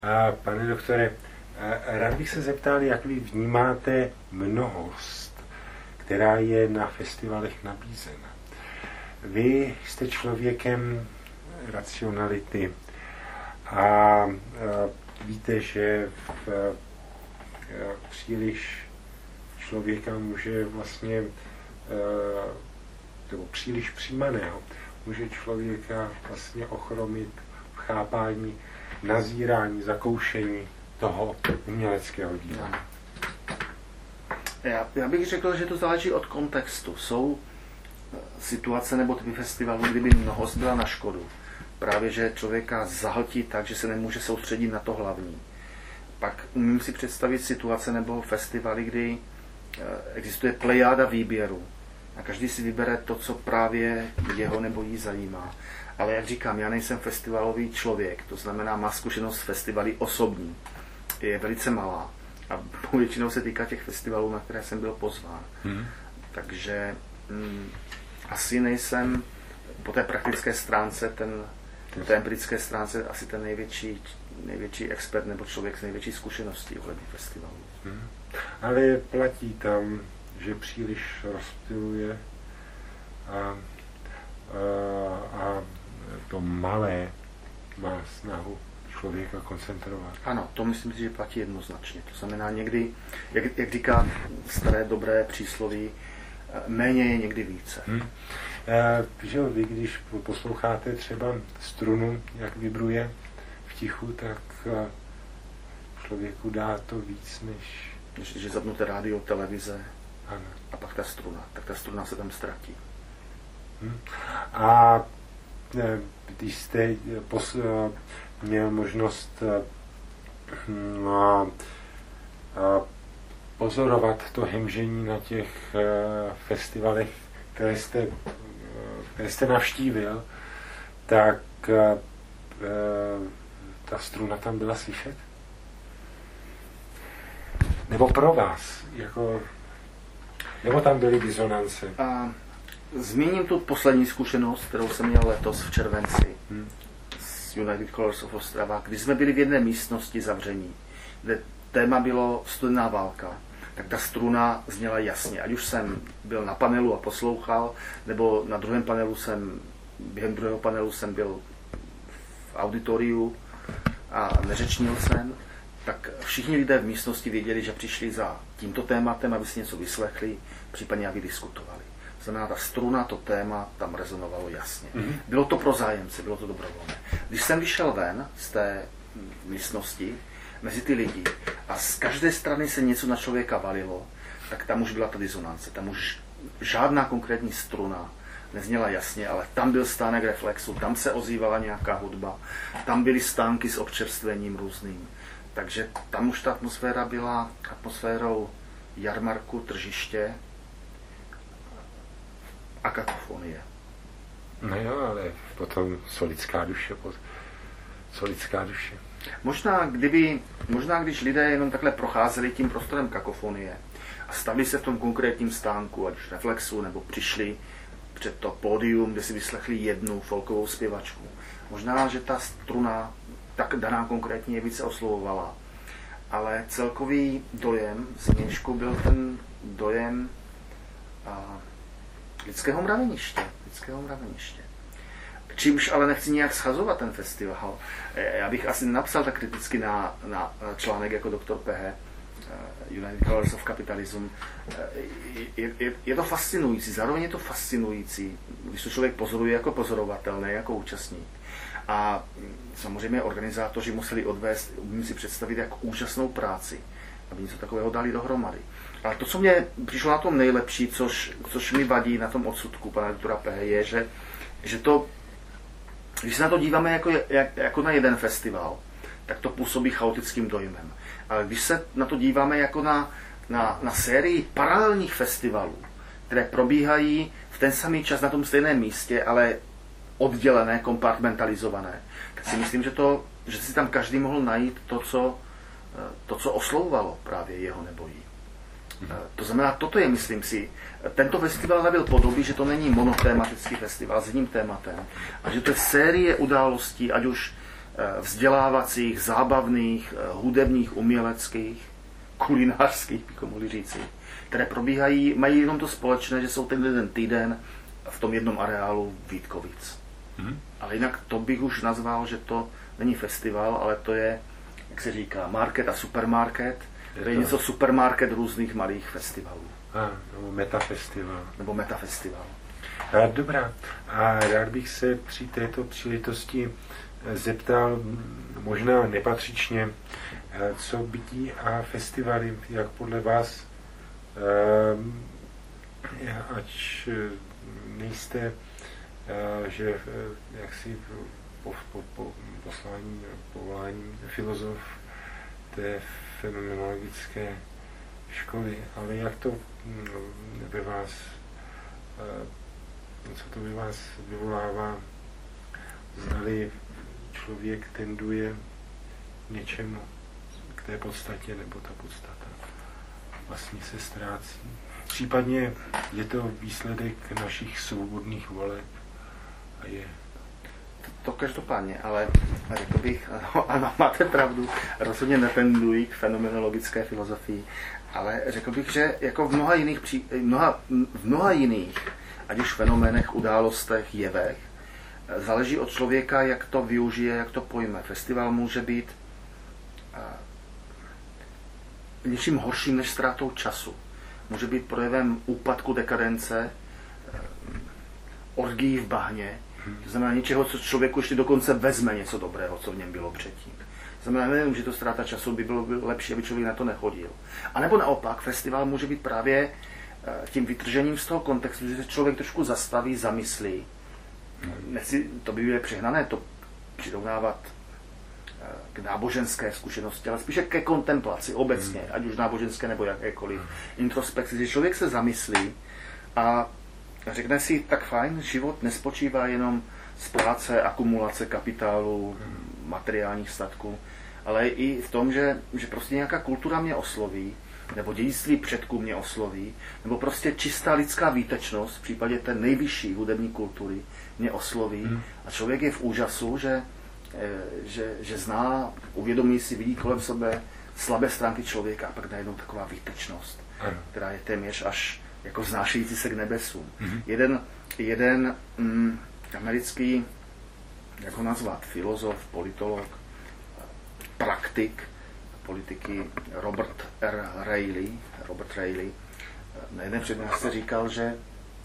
Pane doktore, rád bych se zeptal, jak vy vnímáte mnohost, která je na festivalech nabízena. Vy jste člověkem racionality a víte, že příliš člověka může vlastně, nebo příliš přijímaného, může člověka vlastně ochromit v chápání, nazírání, zakoušení toho uměleckého díla. Já bych řekl, že to záleží od kontextu. Jsou situace nebo typy festivalů, kdyby mnohost byla na škodu. Právě, že člověka zahltí tak, že se nemůže soustředit na to hlavní. Pak umím si představit situace nebo festivaly, kdy existuje plejáda výběru a každý si vybere to, co právě jeho nebo jí zajímá. Ale jak říkám, já nejsem festivalový člověk, to znamená, má zkušenost s festivaly osobní. Je velice malá a většinou se týká těch festivalů, na které jsem byl pozván. Takže asi nejsem po té praktické stránce, po té empirické stránce asi ten největší expert nebo člověk s největší zkušeností ohledně festivalů. Ale platí tam, že příliš rozptyluje a to malé má snahu člověka koncentrovat. Ano, to myslím si, že platí jednoznačně. To znamená někdy, jak říká staré dobré přísloví, méně je někdy více. Že vy, když posloucháte třeba strunu, jak vibruje v tichu, tak člověku dá to víc, než... Že zapnuté rádio, televize, ano. A pak tak ta struna se tam ztratí. A když jste měl možnost pozorovat to hemžení na těch festivalech, které jste navštívil, tak ta struna tam byla slyšet? Nebo pro vás? Nebo tam byly disonance? Zmíním tu poslední zkušenost, kterou jsem měl letos v červenci z United Colors of Ostrava, když jsme byli v jedné místnosti zavření, kde téma bylo studená válka, tak ta struna zněla jasně. Ať už jsem byl na panelu a poslouchal, nebo na druhém panelu během druhého panelu jsem byl v auditoriu a neřečnil jsem, tak všichni lidé v místnosti věděli, že přišli za tímto tématem, aby si něco vyslechli, případně aby diskutovali. Znamená, ta struna, to téma tam rezonovalo jasně. Bylo to pro zájemce, bylo to dobrovolné. Když jsem vyšel ven z té místnosti, mezi ty lidi, a z každé strany se něco na člověka valilo, tak tam už byla ta disonance. Tam už žádná konkrétní struna nezněla jasně, ale tam byl stánek reflexu, tam se ozývala nějaká hudba, tam byly stánky s občerstvením různým. Takže tam už ta atmosféra byla atmosférou jarmarku, tržiště a kakofonie. No jo, ale potom lidská duše. Možná, když lidé jenom takhle procházeli tím prostorem kakofonie a stavili se v tom konkrétním stánku, ať už reflexu, nebo přišli před to pódium, kde si vyslechli jednu folkovou zpěvačku. Možná, že ta struna tak daná konkrétně je více oslovovala. Ale celkový dojem zvnějšku byl ten dojem lidského mraveniště. Čímž ale nechci nějak schazovat ten festival. Já bych asi nenapsal tak kriticky na článek jako Dr. Pehe, United Colors of Capitalism. Je to fascinující, zároveň je to fascinující, když to člověk pozoruje jako pozorovatel, ne jako účastník. A samozřejmě organizátoři museli odvést, umím si představit, jak úžasnou práci, aby něco takového dali dohromady. Ale to, co mě přišlo na tom nejlepší, což mi vadí na tom odsudku pana doktora Pehe, je, že to, když se na to díváme jako na jeden festival, tak to působí chaotickým dojmem. Ale když se na to díváme jako na sérii paralelních festivalů, které probíhají v ten samý čas na tom stejném místě, ale oddělené, kompartmentalizované, tak si myslím, že si tam každý mohl najít to, co oslovovalo právě jeho nebo jí. To znamená, toto je, myslím si, tento festival nabyl podoby, že to není monotématický festival s jedním tématem, a že to je série událostí, ať už vzdělávacích, zábavných, hudebních, uměleckých, kulinářských, bychom mohli říci, které probíhají, mají jenom to společné, že jsou ten jeden týden v tom jednom areálu Vítkovic. Ale jinak to bych už nazval, že to není festival, ale to je, jak se říká, market a supermarket. To je něco supermarket různých malých festivalů. Nebo metafestival. Nebo metafestival. Dobrá. A rád bych se při této příležitosti zeptal, možná nepatřičně, co bytí a festivaly, jak podle vás, ať nejste, že jaksi povolání filozof té fenomenologické školy, ale jak to ve vás, co to ve vás vyvolává, zdali člověk tenduje něčemu k té podstatě, nebo ta podstata vlastně se ztrácí. Případně je to výsledek našich svobodných voleb a je. To každopádně, ale řekl bych, ano, máte pravdu, rozhodně netenduji k fenomenologické filozofii, ale řekl bych, že jako v mnoha jiných, ať už fenoménech, událostech, jevech, záleží od člověka, jak to využije, jak to pojme. Festival může být něčím horším než ztrátou času. Může být projevem úpadku dekadence, orgií v bahně, to znamená něčeho, co člověku ještě dokonce vezme něco dobrého, co v něm bylo předtím. To znamená, nevím, že to ztráta času by bylo lepší, aby člověk na to nechodil. A nebo naopak, festival může být právě tím vytržením z toho kontextu, že se člověk trošku zastaví, zamyslí. Nechci, to by bylo přehnané to přirovnávat k náboženské zkušenosti, ale spíše ke kontemplaci obecně, ať už náboženské nebo jakékoliv introspekci, že člověk se zamyslí a řekne si, tak fajn, život nespočívá jenom z práce, akumulace kapitálu, materiálních statků, ale i v tom, že prostě nějaká kultura mě osloví, nebo dědictví předků mě osloví, nebo prostě čistá lidská výtečnost v případě té nejvyšší hudební kultury mě osloví a člověk je v úžasu, že zná, uvědomí si, vidí kolem sebe slabé stránky člověka a pak najednou taková výtečnost, která je téměř až jako znášející se k nebesům. Jeden americký, jak ho nazvat, filozof, politolog, praktik politiky Robert Reilly na jedné přednášce říkal, že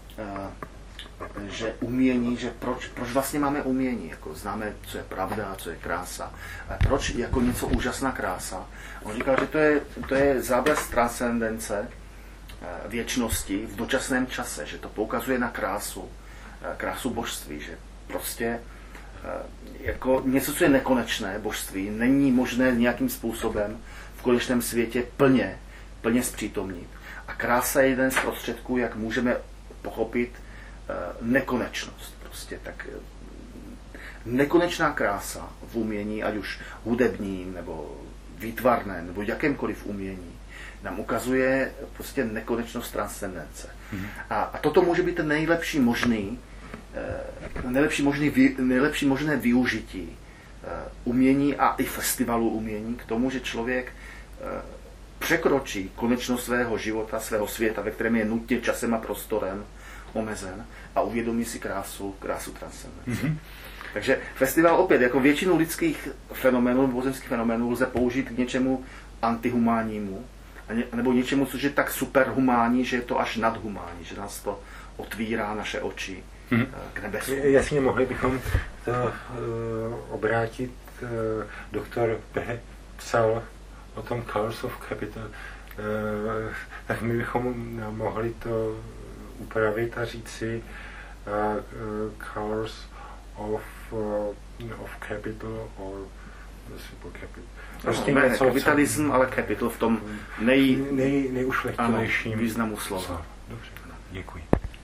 umění, že proč vlastně máme umění, jako známe, co je pravda, co je krása, a proč jako něco úžasná krása. On říkal, že to je záblesk transcendence, věčnosti v dočasném čase, že to poukazuje na krásu božství, že prostě jako něco, co je nekonečné božství, není možné nějakým způsobem v konečném světě plně zpřítomnit. A krása je jeden z prostředků, jak můžeme pochopit nekonečnost. Prostě tak nekonečná krása v umění, ať už hudebním, nebo výtvarném, nebo jakémkoliv umění, nám ukazuje prostě nekonečnost transcendence. A toto může být ten nejlepší možné využití umění a i festivalu umění k tomu, že člověk překročí konečnost svého života, svého světa, ve kterém je nutně časem a prostorem omezen a uvědomí si krásu transcendence. Takže festival opět, jako většinu lidských fenoménů, pozemských fenoménů, lze použít k něčemu antihumánnímu, nebo něčemu, což je tak superhumánní, že je to až nadhumánní, že nás to otvírá naše oči k nebesu. Jasně, mohli bychom to obrátit. Doktor P. psal o tom Colors of Capital, tak my bychom mohli to upravit a říci Colors of Capital or Super Capital. Prostě ne kapitalism, ale capital v tom nejušlechtilejším významu slova. Dobře, děkuji.